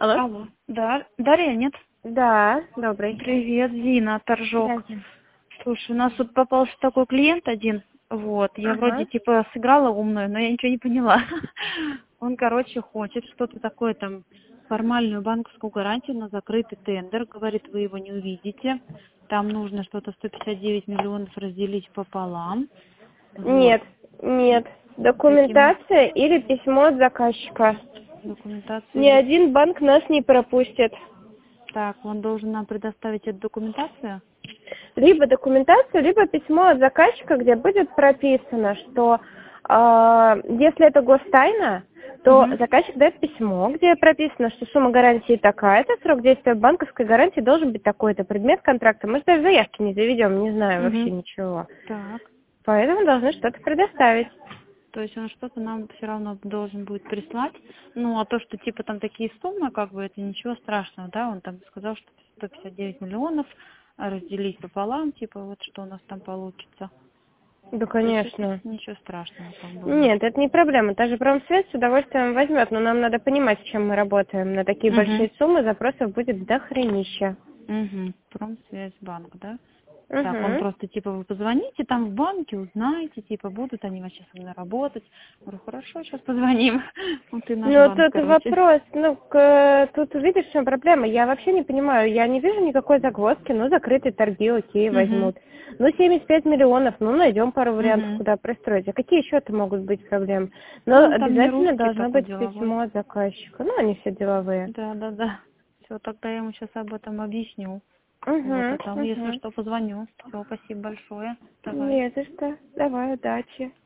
Алло? Алло. Да, Дарья, нет? Да, добрый. Привет, Зина, Торжок. Здравствуйте. Слушай, у нас тут попался такой клиент один. Вот, я вроде Ага. типа сыграла умную, но я ничего не поняла. Он, короче, хочет что-то такое там, формальную банковскую гарантию на закрытый тендер. Говорит, вы его не увидите. Там нужно что-то 159 миллионов разделить пополам. Вот. Нет, нет. Каким Документация или письмо от заказчика. документацию Ни или... один банк нас не пропустит. Так, он должен нам предоставить эту документацию? Либо документацию, либо письмо от заказчика, где будет прописано, что если это гостайна, то Угу. заказчик дает письмо, где прописано, что сумма гарантии такая-то, срок действия банковской гарантии должен быть такой-то, предмет контракта. Мы же даже заявки не заведем, не знаю вообще Угу. ничего. Так. Поэтому должны что-то предоставить. То есть он что-то нам все равно должен будет прислать. Ну, а то, что типа там такие суммы, как бы это ничего страшного, да? Он там сказал, что 159 миллионов разделить пополам, типа вот что у нас там получится. Да, То есть это конечно. ничего страшного, как бы у нас. Нет, это не проблема. Та же промсвязь с удовольствием возьмет, но нам надо понимать, с чем мы работаем. На такие Угу. большие суммы запросов будет дохренища. Угу. Промсвязьбанк, да? Так, он Угу. просто, типа, вы позвоните там в банке, узнаете, типа, будут они вообще со мной работать. Говорю, хорошо, сейчас позвоним. Вот и наш Ну, банк, тут короче. вопрос, тут видишь, в чем проблема? Я вообще не понимаю, я не вижу никакой загвоздки, ну, закрытые торги, окей, Угу. возьмут. Ну, 75 миллионов, ну, найдем пару вариантов, Угу. куда пристроить. А какие еще-то могут быть проблемы? Ну, Но он там не обязательно русский, должно такой быть деловой. письмо от заказчика. Ну, они все деловые. Да, да, да. Все, тогда я ему сейчас об этом объясню. Вот, а Угу, там, если угу. что, позвоню. Все, спасибо большое. Давай. Не за что. Давай, удачи.